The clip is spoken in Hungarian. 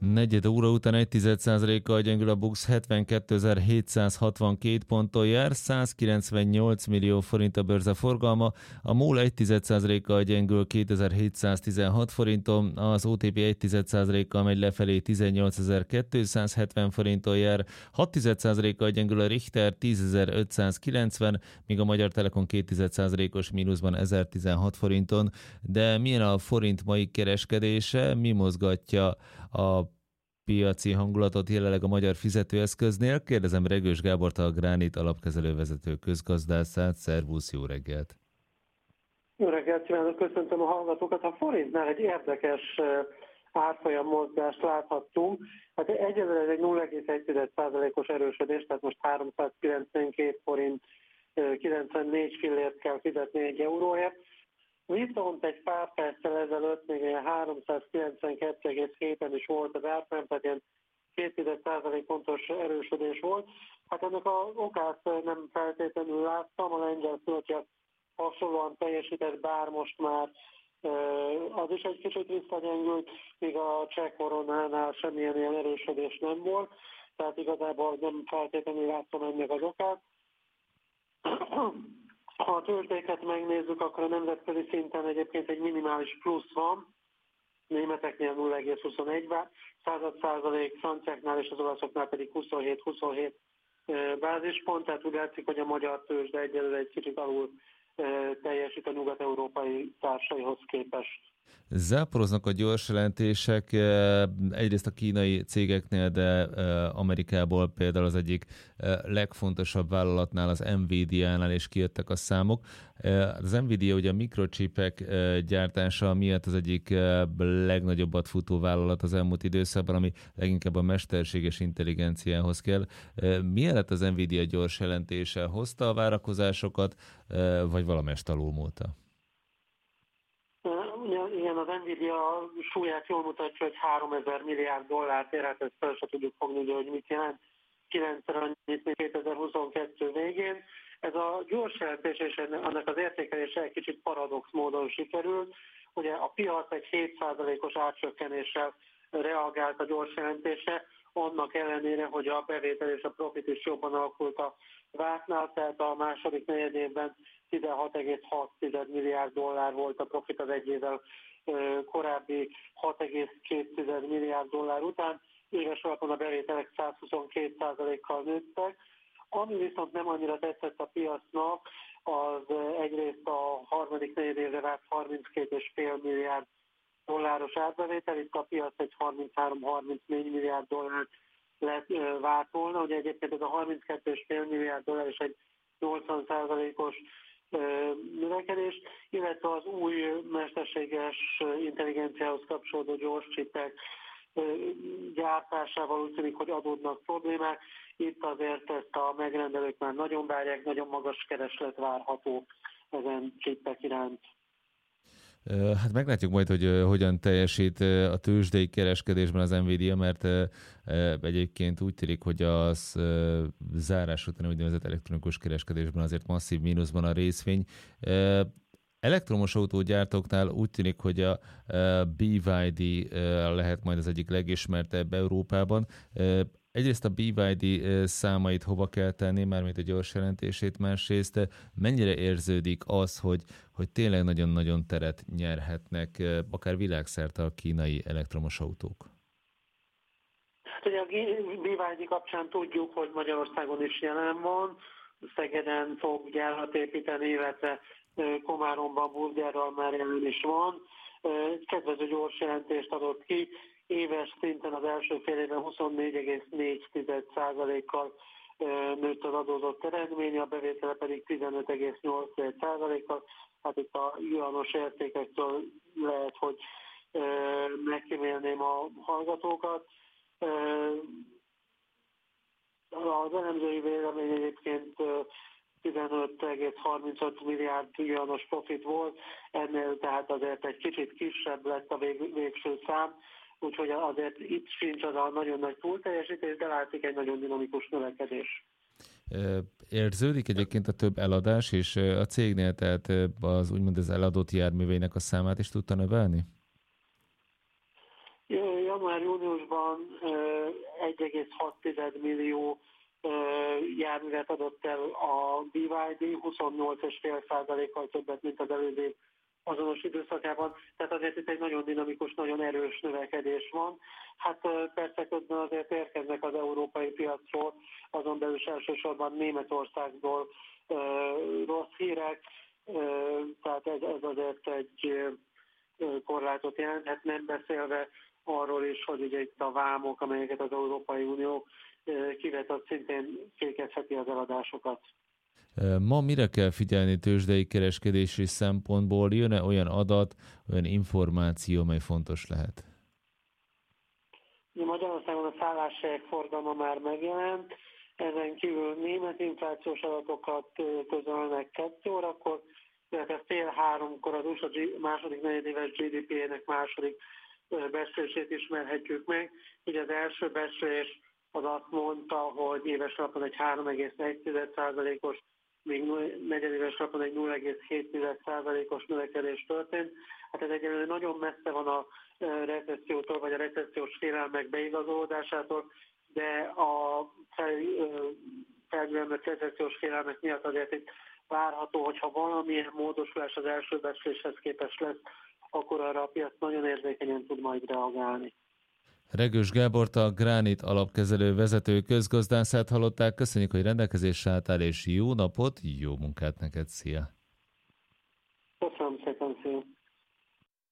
Negyed óra után 1,1%-kal gyengül a BUX, 72.762 ponton jár, 198 millió forint a bőrze forgalma, a MOL 1,1%-kal gyengül 2716 forinton, az OTP 1,1%-kal megy lefelé 18.270 forinton jár, 6,1%-kal gyengül a Richter 10.590, míg a Magyar Telekom 2,1%-os mínuszban 1016 forinton. De milyen a forint mai kereskedése, mi mozgatja a piaci hangulatot jelenleg a magyar fizetőeszköznél? Kérdezem Regős Gábort, a Gránit alapkezelő vezető közgazdászát. Szervusz, jó reggelt! Jó reggelt kívánok, köszöntöm a hallgatókat. A forintnál egy érdekes árfolyam mozgást láthattunk. Hát egyelőre ez egy 0,1%-os erősödés, tehát most 392 forint 94 fillért kell fizetni egy euróért. Viszont egy pár perccel ezelőtt még ilyen 392,7-en is volt az árfolyam, tehát ilyen 2,1% pontos erősödés volt. Hát ennek az okát nem feltétlenül láttam, a lengyel zloty hasonlóan teljesített, bár most már az is egy kicsit visszagyengült, míg a cseh koronánál semmilyen ilyen erősödés nem volt, tehát igazából nem feltétlenül láttam ennek az okát. Ha a tőzsdéket megnézzük, akkor a nemzetközi szinten egyébként egy minimális plusz van, németeknél 0,21%, franciáknál és az olaszoknál pedig 27 bázispont, tehát úgy látszik, hogy a magyar tőzsde egyelőre egy kicsit alul teljesít a nyugat-európai társaihoz képest. Záporoznak a gyors jelentések, egyrészt a kínai cégeknél, de Amerikából például az egyik legfontosabb vállalatnál, az Nvidia-nál is kijöttek a számok. Az Nvidia ugye a mikrocsipek gyártása miatt az egyik legnagyobbat futó vállalat az elmúlt időszakban, ami leginkább a mesterséges intelligenciához kell. Milyen lett az Nvidia gyors jelentése? Hozta a várakozásokat, vagy valamelyest alulmúlta? Igen, az Nvidia súlyát jól mutatja, hogy 3000 milliárd dollárt ér, hát ezt fel se tudjuk fogni, ugye, hogy mit jelent 9-szer annyit, mint 2022 végén. Ez a gyors jelentés és annak az értékelése egy kicsit paradox módon sikerült. Ugye a piac egy 7%-os árcsökkenéssel reagált a gyors jelentése, annak ellenére, hogy a bevétel és a profit is jobban alakult a vártnál, tehát a második negyedévben 16,6 milliárd dollár volt a profit az egy évvel korábbi 6,2 milliárd dollár után, éves alapon a bevételek 122%-kal nőttek. Ami viszont nem annyira tetszett a piacnak, az egyrészt a harmadik negyedévre várt 32,5 milliárd dolláros árbevétel, itt a piac egy 33-34 milliárd dollárt várt volna, ugye egyébként ez a 32,5 milliárd dollár és egy 80%-os növekedés, illetve az új mesterséges intelligenciához kapcsolódó gyors csipek gyártásával úgy tűnik, hogy adódnak problémák. Itt azért ezt a megrendelők már nagyon várják, nagyon magas kereslet várható ezen csipek iránt. Hát meglátjuk majd, hogy hogyan teljesít a tőzsdei kereskedésben az Nvidia, mert egyébként úgy tűnik, hogy az zárás után úgynevezett elektronikus kereskedésben azért masszív mínuszban a részvény. Elektromos autógyártóknál úgy tűnik, hogy a BYD lehet majd az egyik legismertebb Európában. Egyrészt a BYD számait hova kell tenni, mármint a gyors jelentését, másrészt mennyire érződik az, hogy tényleg nagyon-nagyon teret nyerhetnek akár világszerte a kínai elektromos autók? Hát ugye a BYD kapcsán tudjuk, hogy Magyarországon is jelen van, Szegeden fog gyárat építeni, illetve Komáromban, Burgerral már jelen is van. Kedvező gyors jelentést adott ki, éves szinten az első fél évben 24,4%-kal nőtt az adózott eredmény, a bevétele pedig 15,8%-kal. Hát itt a juanos értékektől lehet, hogy megkímélném a hallgatókat. Az elemzői vélemény egyébként 15,35 milliárd juanos profit volt, ennél tehát azért egy kicsit kisebb lett a végső szám, úgyhogy azért itt sincs az a nagyon nagy túlteljesítés, de látszik egy nagyon dinamikus növekedés. Érződik egyébként a több eladás, és a cégnél tehát az úgymond az eladott járműveinek a számát is tudta növelni? január júniusban 1,6 millió járművet adott el a BYD, 28,5%-kal többet, mint az előző év azonos időszakában, tehát azért itt egy nagyon dinamikus, nagyon erős növekedés van. Hát persze közben azért érkeznek az európai piacról, azon belül elsősorban Németországból rossz hírek, tehát ez azért egy korlátot jelenthet, nem beszélve arról is, hogy ugye itt a vámok, amelyeket az Európai Unió kivet, az szintén fékezheti az eladásokat. Ma mire kell figyelni tőzsdei kereskedési szempontból? Jön-e olyan adat, olyan információ, amely fontos lehet? Magyarországon a szálláshelyek forgalma már megjelent, ezen kívül német inflációs adatokat közölnek 2 órakor, illetve fél 3-kor az USA második negyedéves GDP-nek második becslését ismerhetjük meg. Ugye az első becslés az azt mondta, hogy éves alapon egy 3,1%-os, még negyedéves alapon egy 0,7%-os növekedés történt. Hát ez egyelőre nagyon messze van a recessziótól, vagy a recessziós félelmek beigazolódásától, de a felgyűlömlött recessziós félelmek miatt azért itt várható, hogyha valamilyen módosulás az első becsléshez képest lesz, akkor arra a piac nagyon érzékenyen tud majd reagálni. Regős Gábort, a Granit alapkezelő vezető közgazdászát hallották. Köszönjük, hogy rendelkezésre álltál, és jó napot, jó munkát neked, szia!